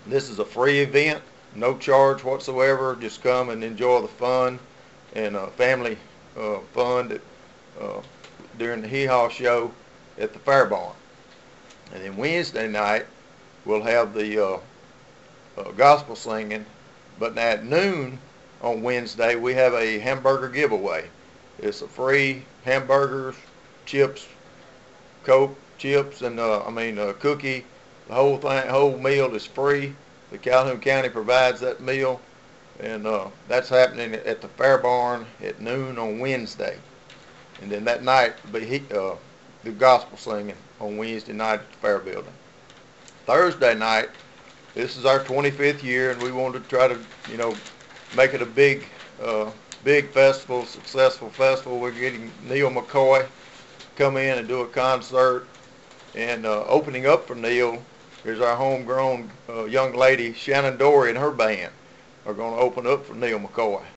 This is a free event, no charge whatsoever. Just come and enjoy the fun and family fun that, uh, during the Hee Haw show at the Fair Barn. And then Wednesday night we'll have the gospel singing. But at noon on Wednesday we have a hamburger giveaway. It's a free hamburgers, chips, Coke, chips, and cookie. The whole meal is free. The Calhoun County provides that meal, and that's happening at the Fair Barn at noon on Wednesday. And then that night will be the gospel singing on Wednesday night at the Fair Building. Thursday night, this is our 25th year, and we want to try to, make it a big festival, successful festival. We're getting Neil McCoy come in and do a concert, and opening up for Neil, here's our homegrown young lady, Shannon Dory, and her band are going to open up for Neil McCoy.